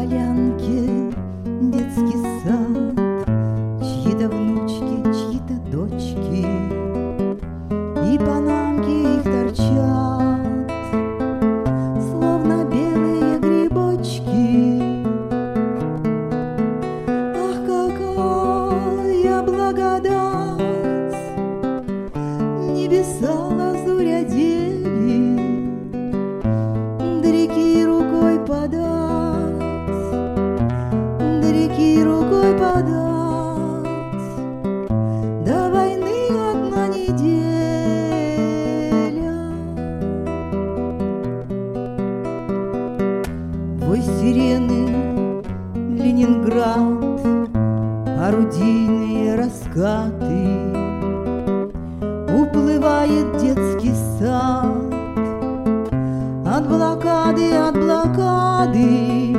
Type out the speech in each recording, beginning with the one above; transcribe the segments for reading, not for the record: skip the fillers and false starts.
полянке детский сад, чьи-то внучки, чьи-то дочки, и панамки их торчат, словно белые грибочки. Ах, какая благодать! Небеса лазурь одели, до реки рукой подать, до реки рукой подать. До войны одна неделя. Вой сирены, Ленинград, орудийные раскаты, уплывает детский сад от блокады, от блокады.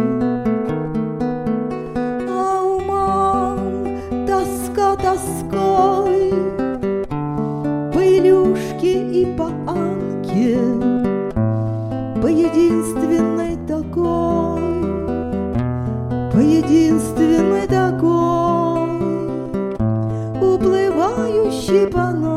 А у мам тоска тоской по Илюшке и по Анке, по единственной такой, по единственной такой, уплывающей панамке.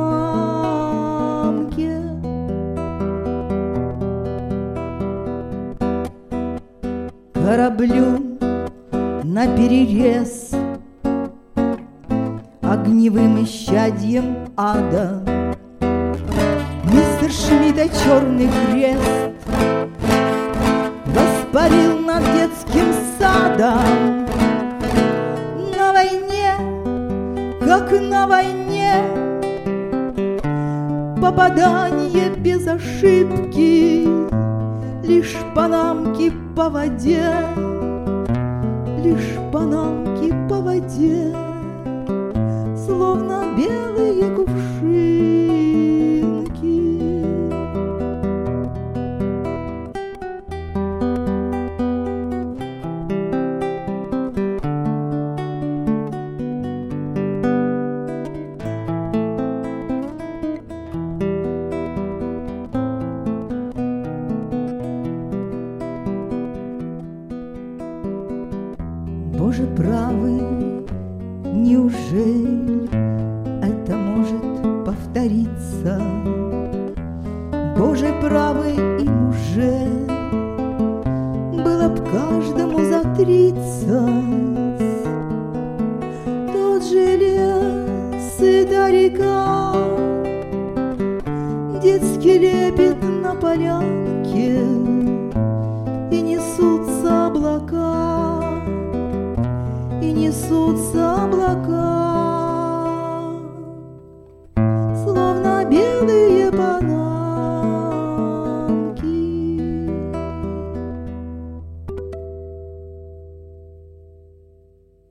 Кораблю наперерез огневым исчадьем ада мистер Шмидта черный крест воспарил над детским садом. На войне, как на войне, попадание без ошибки, лишь панамки по воде, лишь панамки по воде, словно белые кувшинки. Боже правый, неужели это может повториться? Боже правый, им уже было б каждому за 30. Тот же лес и та река, детский лепет на полянке, и несутся облака, и несутся облака.